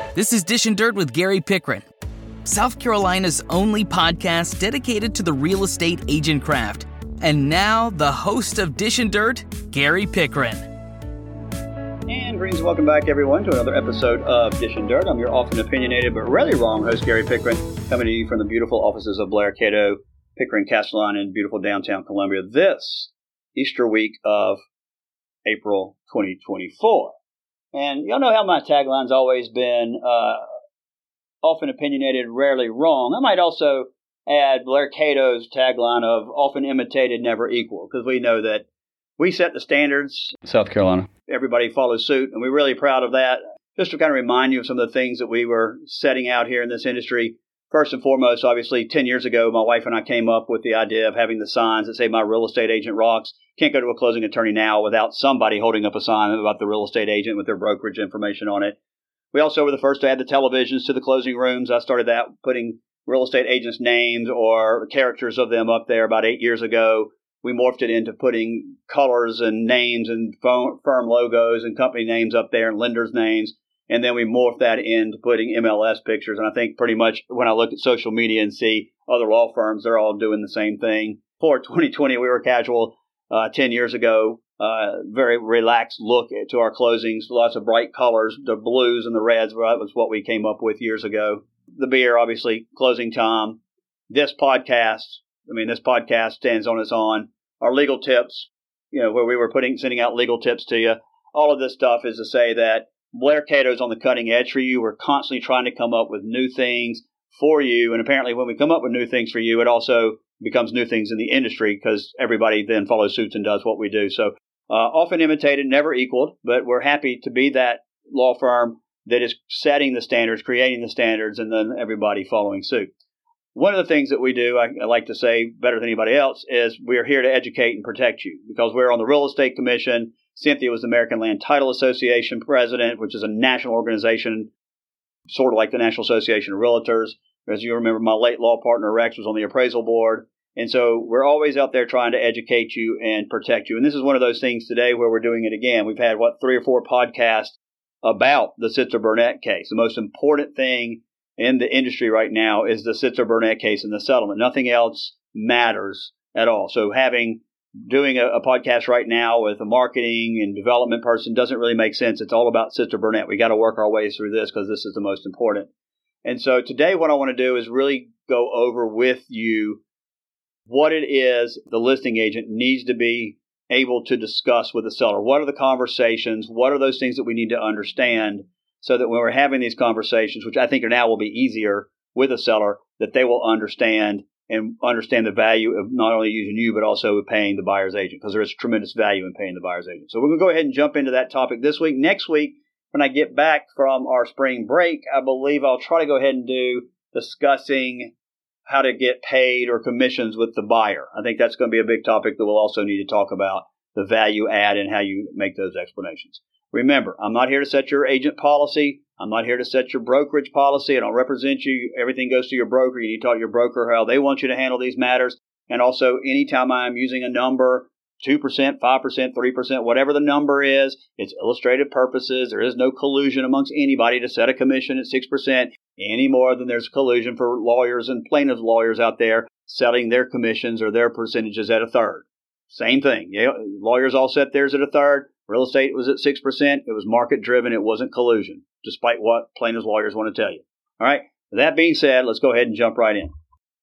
This is Dish and Dirt with Gary Pickren, South Carolina's only podcast dedicated to the real estate agent craft. And now, the host of Dish and Dirt, Gary Pickren. And greetings and welcome back, everyone, to another episode of Dish and Dirt. I'm your often opinionated but rarely wrong host, Gary Pickren, coming to you from the beautiful offices of Blair Cato, Pickren Castellan in beautiful downtown Columbia this Easter week of April 2024. And y'all know how my tagline's always been often opinionated, rarely wrong. I might also add Blair Cato's tagline of often imitated, never equal, because we know that we set the standards. South Carolina. Everybody follows suit, and we're really proud of that. Just to kind of remind you of some of the things that we were setting out here in this industry. First and foremost, obviously, 10 years ago, my wife and I came up with the idea of having the signs that say, "My real estate agent rocks." Can't go to a closing attorney now without somebody holding up a sign about the real estate agent with their brokerage information on it. We also were the first to add the televisions to the closing rooms. I started that putting real estate agents' names or characters of them up there about 8 years ago. We morphed it into putting colors and names and firm logos and company names up there and lenders' names. And then we morphed that into putting MLS pictures. And I think pretty much when I look at social media and see other law firms, they're all doing the same thing. For 2020, we were casual. 10 years ago, very relaxed look to our closings. Lots of bright colors, the blues and the reds. That was what we came up with years ago. The beer, obviously, closing time. This podcast stands on its own. Our legal tips, where we were sending out legal tips to you. All of this stuff is to say that Blair Cato's on the cutting edge for you. We're constantly trying to come up with new things for you. And apparently when we come up with new things for you, it also becomes new things in the industry because everybody then follows suits and does what we do. So often imitated, never equaled, but we're happy to be that law firm that is setting the standards, creating the standards, and then everybody following suit. One of the things that we do, I like to say better than anybody else, is we're here to educate and protect you because we're on the Real Estate Commission. Cynthia was the American Land Title Association president, which is a national organization, sort of like the National Association of Realtors. As you remember, my late law partner, Rex, was on the appraisal board. And so we're always out there trying to educate you and protect you. And this is one of those things today where we're doing it again. We've had, 3 or 4 podcasts about the Sitzer Burnett case. The most important thing in the industry right now is the Sitzer Burnett case and the settlement. Nothing else matters at all. So doing a podcast right now with a marketing and development person doesn't really make sense. It's all about Sitzer Burnett. We got to work our way through this because this is the most important. And so today what I want to do is really go over with you what it is the listing agent needs to be able to discuss with the seller. What are the conversations? What are those things that we need to understand so that when we're having these conversations, which I think now will be easier with a seller, that they will understand the value of not only using you, but also paying the buyer's agent, because there is tremendous value in paying the buyer's agent. So we're going to go ahead and jump into that topic this week. Next week, when I get back from our spring break, I believe I'll try to go ahead and do discussing how to get paid or commissions with the buyer. I think that's going to be a big topic that we'll also need to talk about, the value add and how you make those explanations. Remember, I'm not here to set your agent policy. I'm not here to set your brokerage policy. I don't represent you. Everything goes to your broker. You need to talk to your broker how they want you to handle these matters. And also, anytime I'm using a number, 2%, 5%, 3%, whatever the number is, it's illustrative purposes. There is no collusion amongst anybody to set a commission at 6% any more than there's collusion for lawyers and plaintiffs' lawyers out there setting their commissions or their percentages at a third. Same thing. Lawyers all set theirs at a third. Real estate was at 6%. It was market driven. It wasn't collusion, despite what plaintiffs' lawyers want to tell you. All right. With that being said, let's go ahead and jump right in.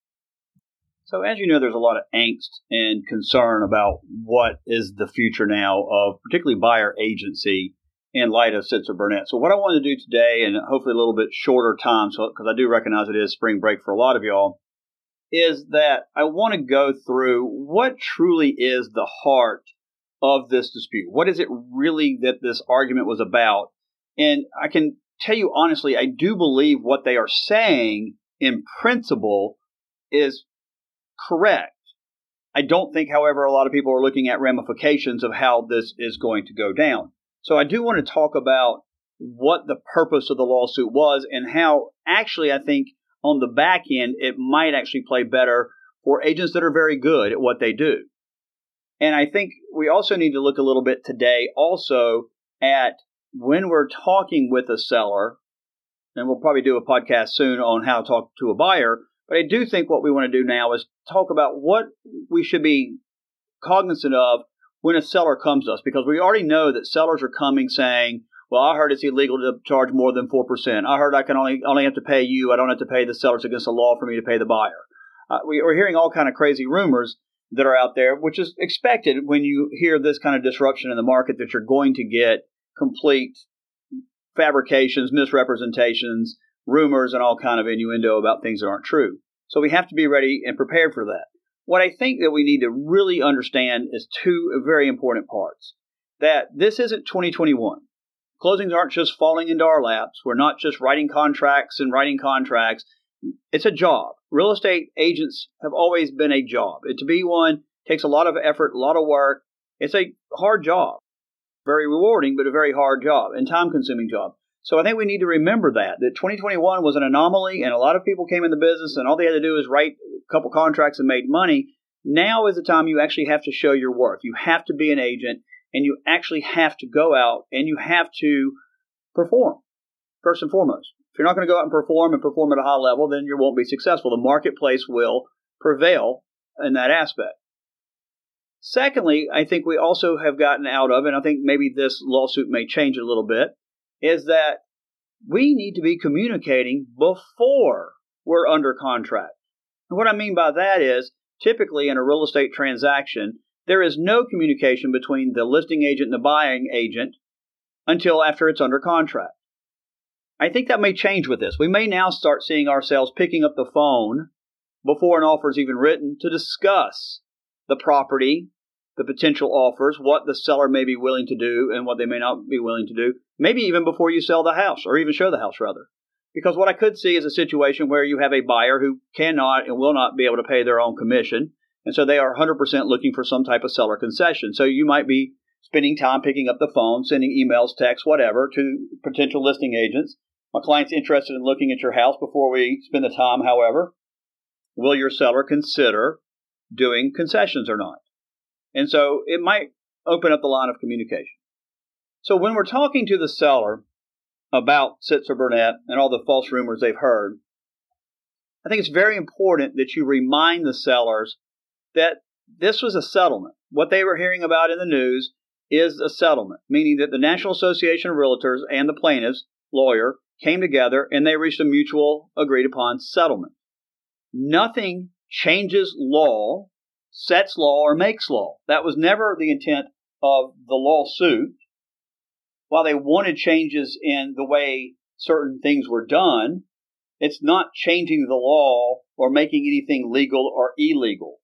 So as you know, there's a lot of angst and concern about what is the future now of particularly buyer agency in light of Sitzer Burnett. So what I want to do today, and hopefully a little bit shorter time, because I do recognize it is spring break for a lot of y'all, is that I want to go through what truly is the heart of this dispute. What is it really that this argument was about? And I can tell you honestly, I do believe what they are saying in principle is correct. I don't think, however, a lot of people are looking at ramifications of how this is going to go down. So I do want to talk about what the purpose of the lawsuit was and how actually I think on the back end it might actually play better for agents that are very good at what they do. And I think we also need to look a little bit today also at when we're talking with a seller and we'll probably do a podcast soon on how to talk to a buyer. But I do think what we want to do now is talk about what we should be cognizant of when a seller comes to us, because we already know that sellers are coming saying, well, I heard it's illegal to charge more than 4%. I heard I can only have to pay you. I don't have to pay the sellers against the law for me to pay the buyer. We're hearing all kind of crazy rumors that are out there, which is expected when you hear this kind of disruption in the market, that you're going to get complete fabrications, misrepresentations, rumors, and all kind of innuendo about things that aren't true. So we have to be ready and prepared for that. What I think that we need to really understand is two very important parts. That this isn't 2021. Closings aren't just falling into our laps. We're not just writing contracts and writing contracts. It's a job. Real estate agents have always been a job. To be one takes a lot of effort, a lot of work. It's a hard job. Very rewarding, but a very hard job and time-consuming job. So I think we need to remember that 2021 was an anomaly, and a lot of people came in the business and all they had to do is write a couple contracts and made money. Now is the time you actually have to show your worth. You have to be an agent, and you actually have to go out and you have to perform, first and foremost. If you're not going to go out and perform at a high level, then you won't be successful. The marketplace will prevail in that aspect. Secondly, I think we also have gotten out of, and I think maybe this lawsuit may change it a little bit, is that we need to be communicating before we're under contract. And what I mean by that is, typically in a real estate transaction, there is no communication between the listing agent and the buying agent until after it's under contract. I think that may change with this. We may now start seeing ourselves picking up the phone before an offer is even written to discuss the property, the potential offers, what the seller may be willing to do and what they may not be willing to do, maybe even before you sell the house, or even show the house rather. Because what I could see is a situation where you have a buyer who cannot and will not be able to pay their own commission, and so they are 100% looking for some type of seller concession. So you might be spending time picking up the phone, sending emails, texts, whatever, to potential listing agents. My client's interested in looking at your house before we spend the time, however. Will your seller consider doing concessions or not? And so it might open up the line of communication. So when we're talking to the seller about Sitzer Burnett and all the false rumors they've heard, I think it's very important that you remind the sellers that this was a settlement. What they were hearing about in the news is a settlement, meaning that the National Association of Realtors and the plaintiff's lawyer came together and they reached a mutual agreed upon settlement. Nothing changes law, sets law, or makes law. That was never the intent of the lawsuit. While they wanted changes in the way certain things were done, it's not changing the law or making anything legal or illegal.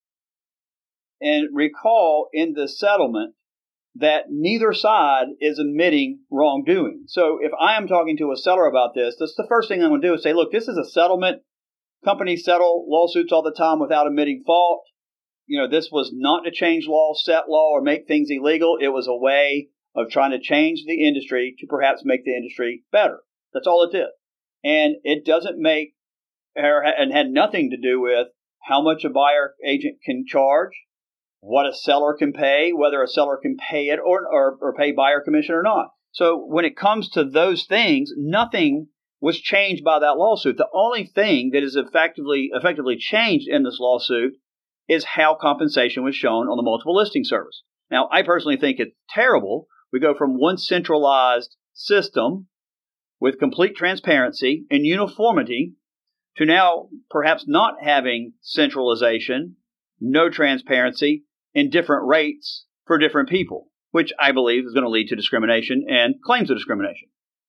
And recall in the settlement that neither side is admitting wrongdoing. So if I am talking to a seller about this, that's the first thing I'm going to do is say, look, this is a settlement. Companies settle lawsuits all the time without admitting fault. This was not to change law, set law, or make things illegal. It was a way of trying to change the industry to perhaps make the industry better. That's all it did. And it doesn't make, and had nothing to do with how much a buyer agent can charge, what a seller can pay, whether a seller can pay it or pay buyer commission or not. So when it comes to those things, nothing was changed by that lawsuit. The only thing that is effectively changed in this lawsuit is how compensation was shown on the multiple listing service. Now, I personally think it's terrible. We go from one centralized system with complete transparency and uniformity to now perhaps not having centralization, no transparency, and different rates for different people, which I believe is going to lead to discrimination and claims of discrimination.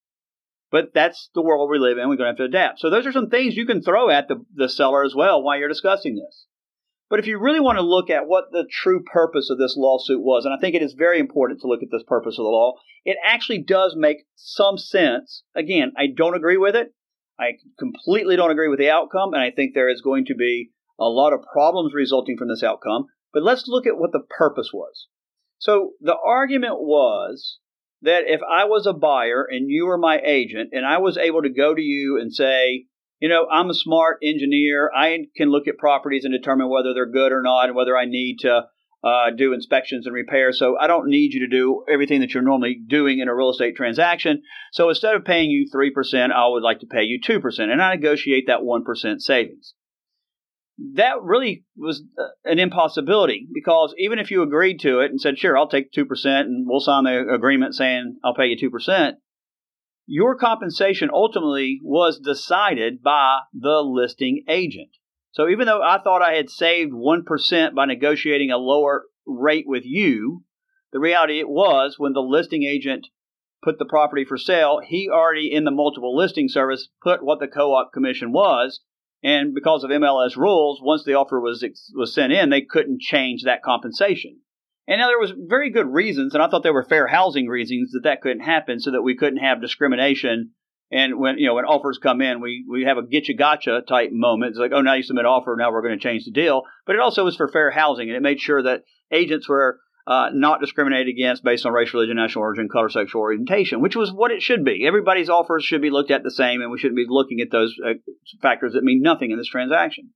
But that's the world we live in. We're going to have to adapt. So those are some things you can throw at the seller as well while you're discussing this. But if you really want to look at what the true purpose of this lawsuit was, and I think it is very important to look at this purpose of the law, it actually does make some sense. Again, I don't agree with it. I completely don't agree with the outcome, and I think there is going to be a lot of problems resulting from this outcome. But let's look at what the purpose was. So the argument was that if I was a buyer and you were my agent and I was able to go to you and say, I'm a smart engineer. I can look at properties and determine whether they're good or not and whether I need to do inspections and repairs. So I don't need you to do everything that you're normally doing in a real estate transaction. So instead of paying you 3%, I would like to pay you 2%. And I negotiate that 1% savings. That really was an impossibility, because even if you agreed to it and said, sure, I'll take 2% and we'll sign the agreement saying I'll pay you 2%, your compensation ultimately was decided by the listing agent. So even though I thought I had saved 1% by negotiating a lower rate with you, the reality it was when the listing agent put the property for sale, he already in the multiple listing service put what the co-op commission was. And because of MLS rules, once the offer was sent in, they couldn't change that compensation. And now there was very good reasons, and I thought they were fair housing reasons that couldn't happen, so that we couldn't have discrimination. And when offers come in, we have a get you gotcha type moment. It's like, oh, now you submit an offer, now we're going to change the deal. But it also was for fair housing, and it made sure that agents were not discriminated against based on race, religion, national origin, color, sexual orientation, which was what it should be. Everybody's offers should be looked at the same, and we shouldn't be looking at those factors that mean nothing in this transaction.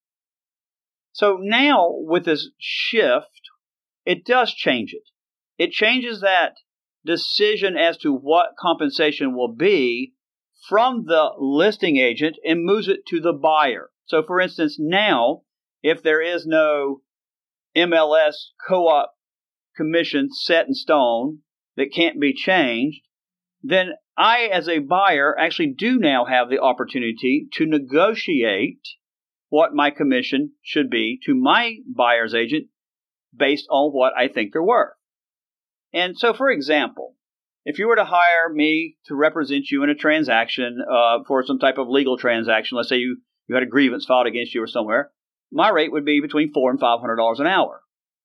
So now with this shift, it does change it. It changes that decision as to what compensation will be from the listing agent and moves it to the buyer. So for instance, now, if there is no MLS co-op commission set in stone that can't be changed, then I, as a buyer, actually do now have the opportunity to negotiate what my commission should be to my buyer's agent based on what I think they're worth. And so, for example, if you were to hire me to represent you in a transaction for some type of legal transaction, let's say you had a grievance filed against you or somewhere, my rate would be between $400 and $500 an hour.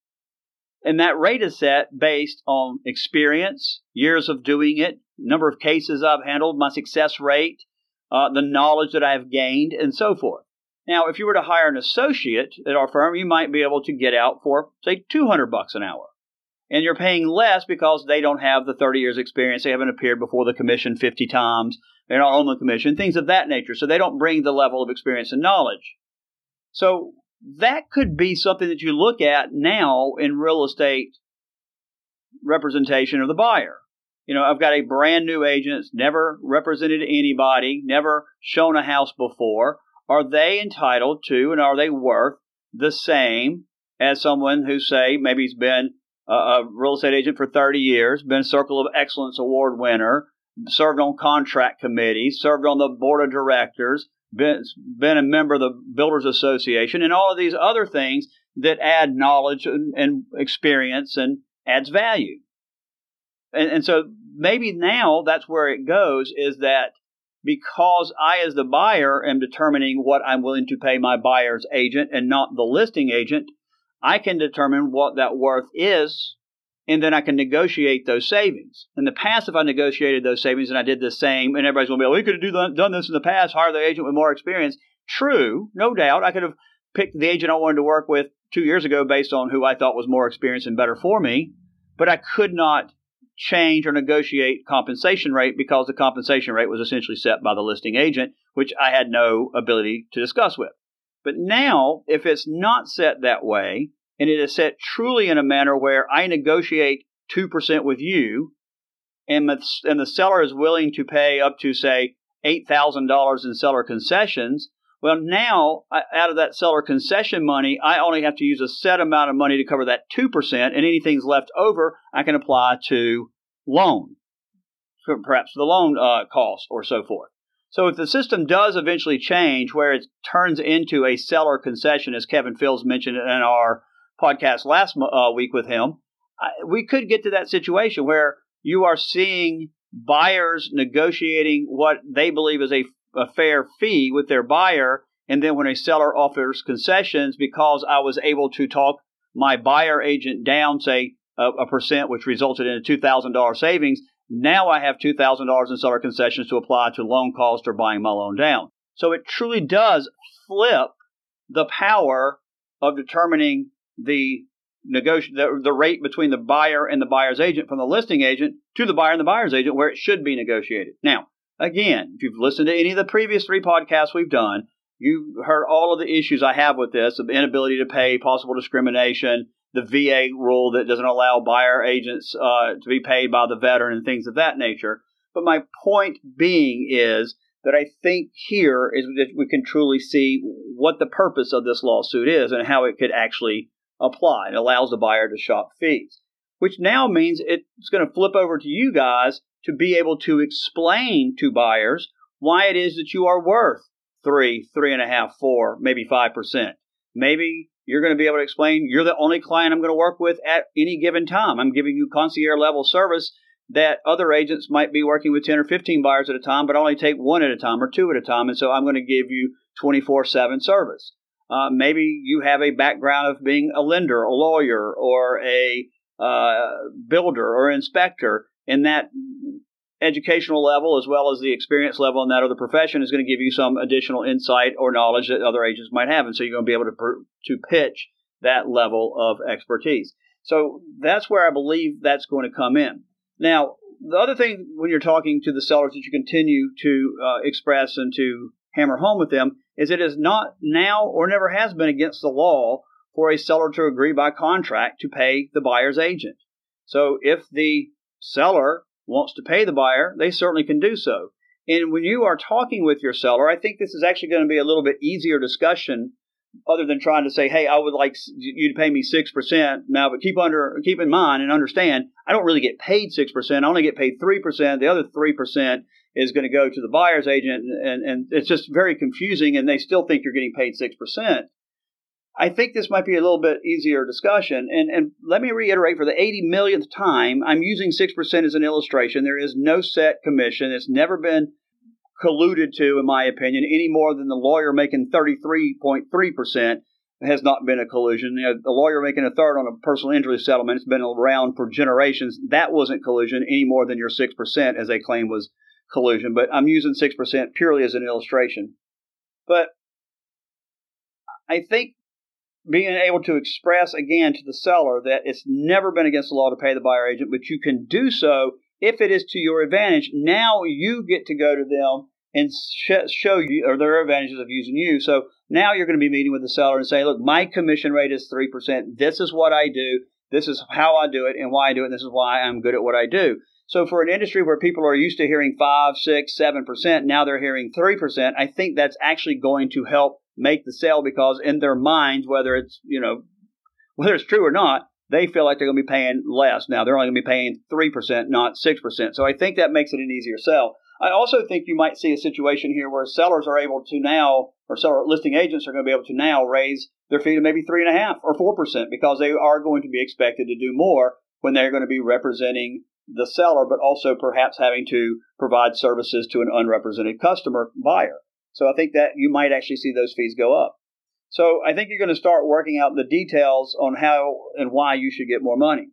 And that rate is set based on experience, years of doing it, number of cases I've handled, my success rate, the knowledge that I've gained, and so forth. Now, if you were to hire an associate at our firm, you might be able to get out for, say, $200 an hour. And you're paying less because they don't have the 30 years experience. They haven't appeared before the commission 50 times. They're not on the commission, things of that nature. So they don't bring the level of experience and knowledge. So that could be something that you look at now in real estate representation of the buyer. I've got a brand new agent that's never represented anybody, never shown a house before. Are they entitled to, and are they worth the same as someone who, say, maybe has been a real estate agent for 30 years, been a Circle of Excellence Award winner, served on contract committees, served on the board of directors, been a member of the Builders Association, and all of these other things that add knowledge and experience and adds value. And so maybe now that's where it goes, is that because I, as the buyer, am determining what I'm willing to pay my buyer's agent and not the listing agent, I can determine what that worth is, and then I can negotiate those savings. In the past, if I negotiated those savings and I did the same, and everybody's going to be, we could have done this in the past, hire the agent with more experience. True, no doubt. I could have picked the agent I wanted to work with 2 years ago based on who I thought was more experienced and better for me, but I could not change or negotiate compensation rate because the compensation rate was essentially set by the listing agent, which I had no ability to discuss with. But now, if it's not set that way, and it is set truly in a manner where I negotiate 2% with you, and the seller is willing to pay up to, say, $8,000 in seller concessions, well, now, out of that seller concession money, I only have to use a set amount of money to cover that 2%, and anything's left over, I can apply to loan, perhaps the loan cost or so forth. So if the system does eventually change where it turns into a seller concession, as Kevin Fields mentioned in our podcast last week with him, we could get to that situation where you are seeing buyers negotiating what they believe is a fair fee with their buyer, and then when a seller offers concessions, because I was able to talk my buyer agent down, say, a percent, which resulted in a $2,000 savings, now I have $2,000 in seller concessions to apply to loan cost or buying my loan down. So it truly does flip the power of determining the rate between the buyer and the buyer's agent from the listing agent to the buyer and the buyer's agent, where it should be negotiated. Now, again, if you've listened to any of the previous 3 podcasts we've done, you've heard all of the issues I have with this, of inability to pay, possible discrimination, the VA rule that doesn't allow buyer agents to be paid by the veteran and things of that nature. But my point being is that I think here is that we can truly see what the purpose of this lawsuit is and how it could actually apply. It allows the buyer to shop fees, which now means it's going to flip over to you guys to be able to explain to buyers why it is that you are worth 3.5%, 4%, maybe 5%. Maybe you're going to be able to explain you're the only client I'm going to work with at any given time. I'm giving you concierge level service that other agents might be working with 10 or 15 buyers at a time, but only take one at a time or two at a time. And so I'm going to give you 24/7 service. Maybe you have a background of being a lender, a lawyer, or a builder or inspector, and that educational level as well as the experience level in that other profession is going to give you some additional insight or knowledge that other agents might have. And so you're going to be able to pitch that level of expertise. So that's where I believe that's going to come in. Now, the other thing when you're talking to the sellers that you continue to express and to hammer home with them is it is not now or never has been against the law for a seller to agree by contract to pay the buyer's agent. So if the seller wants to pay the buyer, they certainly can do so. And when you are talking with your seller, I think this is actually going to be a little bit easier discussion other than trying to say, hey, I would like you to pay me 6% now, but keep in mind and understand, I don't really get paid 6%. I only get paid 3%. The other 3% is going to go to the buyer's agent, and it's just very confusing, and they still think you're getting paid 6%. I think this might be a little bit easier discussion. And let me reiterate for the 80 millionth time, I'm using 6% as an illustration. There is no set commission. It's never been colluded to, in my opinion, any more than the lawyer making 33.3% has not been a collusion. You know, the lawyer making a third on a personal injury settlement has been around for generations. That wasn't collusion any more than your 6%, as they claim was collusion. But I'm using 6% purely as an illustration. But I think being able to express again to the seller that it's never been against the law to pay the buyer agent, but you can do so if it is to your advantage. Now you get to go to them and show you, or there are advantages of using you. So now you're going to be meeting with the seller and say, look, my commission rate is 3%. This is what I do. This is how I do it and why I do it. And this is why I'm good at what I do. So for an industry where people are used to hearing 5, 6, 7%, now they're hearing 3%. I think that's actually going to help make the sale, because in their minds, whether it's true or not, they feel like they're going to be paying less. Now they're only going to be paying 3%, not 6%. So I think that makes it an easier sell. I also think you might see a situation here where sellers are able to now, or seller listing agents are going to be able to now raise their fee to maybe 3.5% or 4%, because they are going to be expected to do more when they're going to be representing the seller, but also perhaps having to provide services to an unrepresented customer buyer. So I think that you might actually see those fees go up. So I think you're going to start working out the details on how and why you should get more money.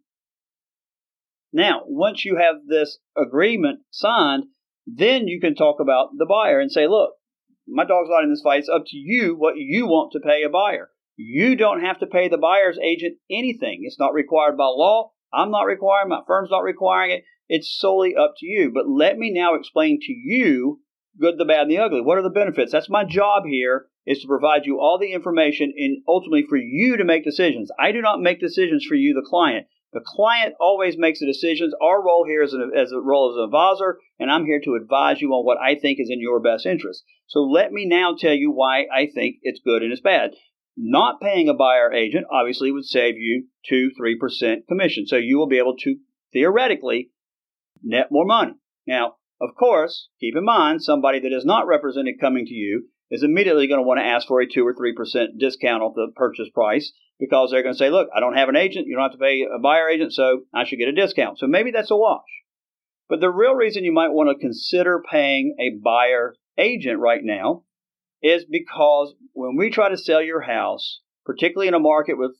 Now, once you have this agreement signed, then you can talk about the buyer and say, look, my dog's not in this fight. It's up to you what you want to pay a buyer. You don't have to pay the buyer's agent anything. It's not required by law. I'm not requiring, my firm's not requiring it. It's solely up to you. But let me now explain to you good, the bad, and the ugly. What are the benefits? That's my job here, is to provide you all the information and ultimately for you to make decisions. I do not make decisions for you, the client. The client always makes the decisions. Our role here is as a role as an advisor, and I'm here to advise you on what I think is in your best interest. So let me now tell you why I think it's good and it's bad. Not paying a buyer agent obviously would save you 2-3% commission. So you will be able to theoretically net more money. Now, of course, keep in mind, somebody that is not represented coming to you is immediately going to want to ask for a 2 or 3% discount off the purchase price, because they're going to say, look, I don't have an agent. You don't have to pay a buyer agent, so I should get a discount. So maybe that's a wash. But the real reason you might want to consider paying a buyer agent right now is because when we try to sell your house, particularly in a market with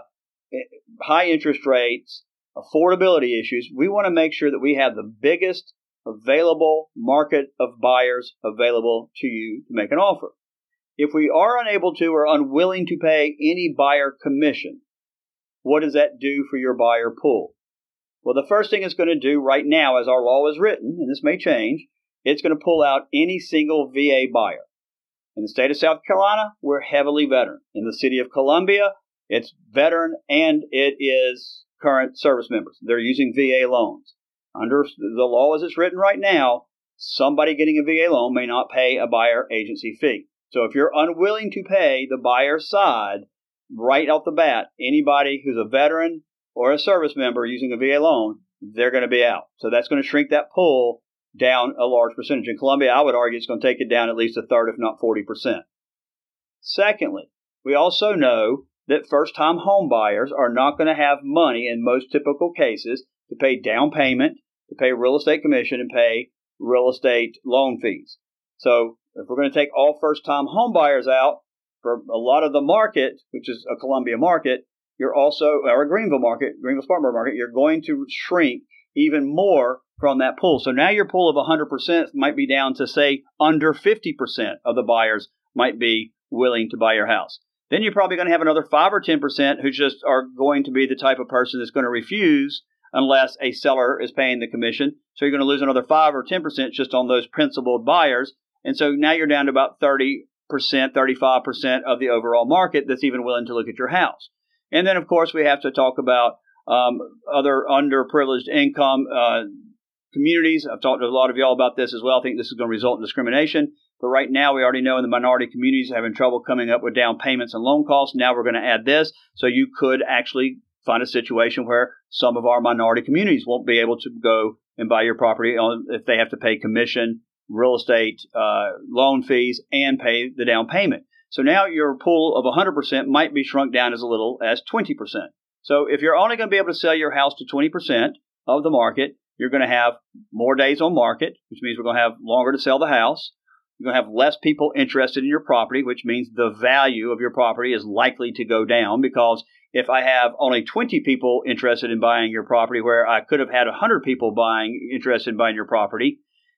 high interest rates, affordability issues, we want to make sure that we have the biggest available market of buyers available to you to make an offer. If we are unable to or unwilling to pay any buyer commission, what does that do for your buyer pool? Well, the first thing it's going to do right now, as our law is written, and this may change, it's going to pull out any single VA buyer. In the state of South Carolina, we're heavily veteran. In the city of Columbia, It's veteran and it is current service members. They're using VA loans. Under the law as it's written right now, somebody getting a VA loan may not pay a buyer agency fee. So if you're unwilling to pay the buyer's side right off the bat, anybody who's a veteran or a service member using a VA loan, they're going to be out. So that's going to shrink that pool down a large percentage. In Columbia, I would argue it's going to take it down at least a third, if not 40%. Secondly, we also know that first-time home buyers are not going to have money in most typical cases to pay down payment, to pay real estate commission, and pay real estate loan fees. So if we're going to take all first-time home buyers out for a lot of the market, which is a Columbia market, you're also, or a Greenville market, Greenville-Spartanburg market, you're going to shrink even more from that pool. So now your pool of 100% might be down to, say, under 50% of the buyers might be willing to buy your house. Then you're probably going to have another 5 or 10% who just are going to be the type of person that's going to refuse unless a seller is paying the commission. So you're going to lose another 5 or 10% just on those principled buyers. And so now you're down to about 30%, 35% of the overall market that's even willing to look at your house. And then, of course, we have to talk about other underprivileged income communities. I've talked to a lot of y'all about this as well. I think this is going to result in discrimination. But right now, we already know in the minority communities are having trouble coming up with down payments and loan costs. Now we're going to add this. So you could actually find a situation where some of our minority communities won't be able to go and buy your property if they have to pay commission, real estate, loan fees, and pay the down payment. So now your pool of 100% might be shrunk down as little as 20%. So if you're only going to be able to sell your house to 20% of the market, you're going to have more days on market, which means we're going to have longer to sell the house. You're going to have less people interested in your property, which means the value of your property is likely to go down, because if I have only 20 people interested in buying your property where I could have had 100 people interested in buying your property's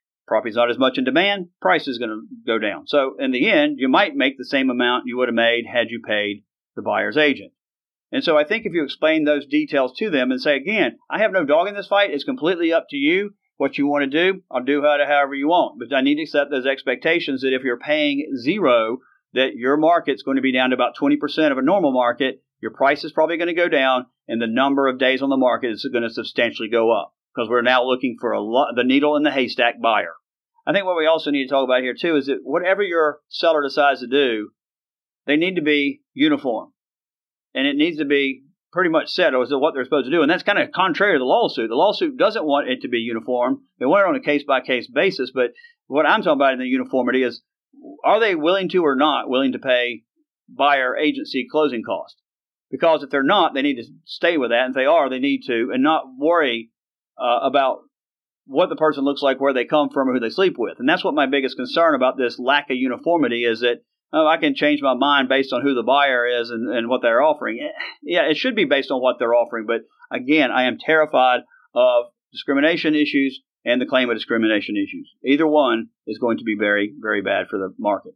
not as much in demand, price is going to go down. So in the end, you might make the same amount you would have made had you paid the buyer's agent. And so I think if you explain those details to them and say, again, I have no dog in this fight. It's completely up to you. What you want to do, I'll do however you want. But I need to set those expectations that if you're paying zero, that your market's going to be down to about 20% of a normal market. Your price is probably going to go down, and the number of days on the market is going to substantially go up, because we're now looking for the needle in the haystack buyer. I think what we also need to talk about here, too, is that whatever your seller decides to do, they need to be uniform. And it needs to be pretty much set as to what they're supposed to do. And that's kind of contrary to the lawsuit. The lawsuit doesn't want it to be uniform. They want it on a case-by-case basis. But what I'm talking about in the uniformity is, are they willing to or not willing to pay buyer agency closing costs? Because if they're not, they need to stay with that. And if they are, they need to, and not worry about what the person looks like, where they come from, or who they sleep with. And that's what my biggest concern about this lack of uniformity is, that I can change my mind based on who the buyer is and what they're offering. Yeah, it should be based on what they're offering. But again, I am terrified of discrimination issues and the claim of discrimination issues. Either one is going to be very, very bad for the market.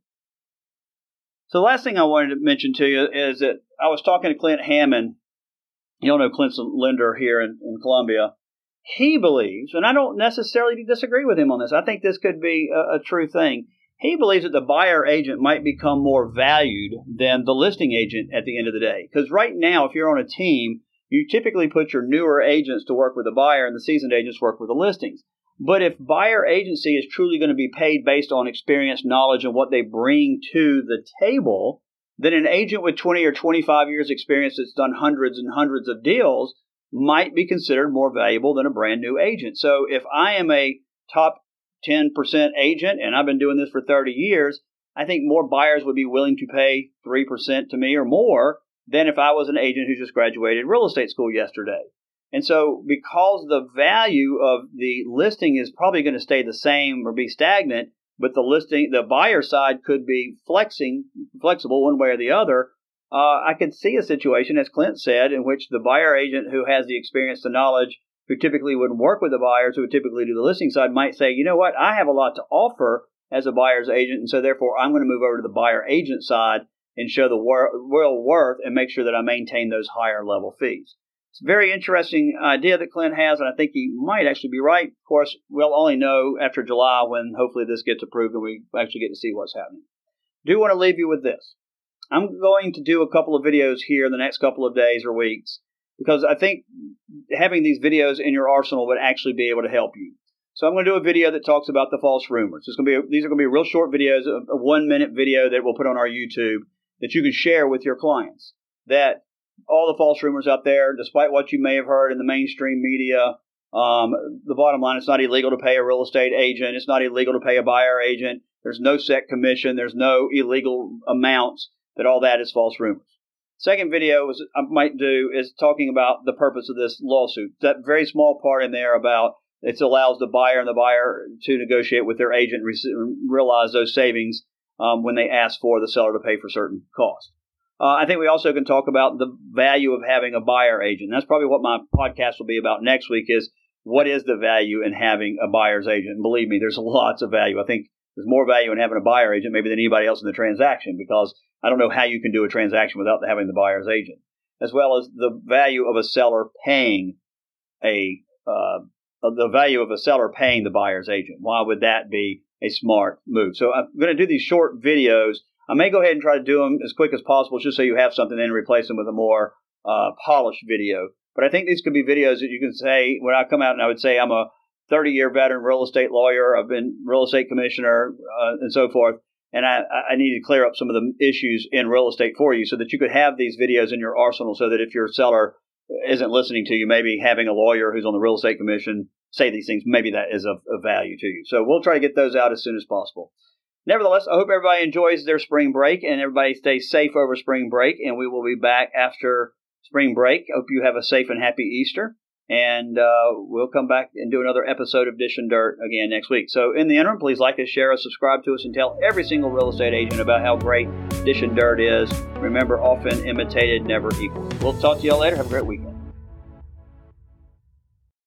So the last thing I wanted to mention to you is that I was talking to Clint Hammond. You all know Clint's a lender here in Columbia. He believes, and I don't necessarily disagree with him on this, I think this could be a true thing. He believes that the buyer agent might become more valued than the listing agent at the end of the day. Because right now, if you're on a team, you typically put your newer agents to work with the buyer and the seasoned agents work with the listings. But if buyer agency is truly going to be paid based on experience, knowledge, and what they bring to the table, then an agent with 20 or 25 years experience that's done hundreds and hundreds of deals might be considered more valuable than a brand new agent. So if I am a top 10% agent, and I've been doing this for 30 years, I think more buyers would be willing to pay 3% to me or more than if I was an agent who just graduated real estate school yesterday. And so because the value of the listing is probably going to stay the same or be stagnant, but the buyer side could be flexible one way or the other, I could see a situation, as Clint said, in which the buyer agent who has the experience, the knowledge, who typically wouldn't work with the buyers, who would typically do the listing side, might say, you know what, I have a lot to offer as a buyer's agent, and so therefore I'm going to move over to the buyer agent side and show the real worth and make sure that I maintain those higher level fees. It's a very interesting idea that Clint has, and I think he might actually be right. Of course, we'll only know after July when hopefully this gets approved and we actually get to see what's happening. I do want to leave you with this. I'm going to do a couple of videos here in the next couple of days or weeks because I think having these videos in your arsenal would actually be able to help you. So I'm going to do a video that talks about the false rumors. These are going to be real short videos, a 1-minute video that we'll put on our YouTube that you can share with your clients. That all the false rumors out there, despite what you may have heard in the mainstream media, the bottom line, it's not illegal to pay a real estate agent. It's not illegal to pay a buyer agent. There's no set commission. There's no illegal amounts. That all that is false rumors. Second video I might do is talking about the purpose of this lawsuit. That very small part in there about it allows the buyer to negotiate with their agent and realize those savings when they ask for the seller to pay for certain costs. I think we also can talk about the value of having a buyer agent. That's probably what my podcast will be about next week is what is the value in having a buyer's agent? And believe me, there's lots of value. I think there's more value in having a buyer agent maybe than anybody else in the transaction because I don't know how you can do a transaction without having the buyer's agent, as well as the value of a seller paying the value of a seller paying the buyer's agent. Why would that be a smart move? So I'm going to do these short videos. I may go ahead and try to do them as quick as possible just so you have something and replace them with a more polished video. But I think these could be videos that you can say, when I come out and I would say I'm a 30-year veteran real estate lawyer, I've been real estate commissioner, and so forth, and I need to clear up some of the issues in real estate for you so that you could have these videos in your arsenal so that if your seller isn't listening to you, maybe having a lawyer who's on the real estate commission say these things, maybe that is of value to you. So we'll try to get those out as soon as possible. Nevertheless, I hope everybody enjoys their spring break and everybody stays safe over spring break, and we will be back after spring break. Hope you have a safe and happy Easter. And we'll come back and do another episode of Dish and Dirt again next week. So in the interim, please like us, share us, subscribe to us, and tell every single real estate agent about how great Dish and Dirt is. Remember, often imitated, never equal. We'll talk to y'all later. Have a great weekend.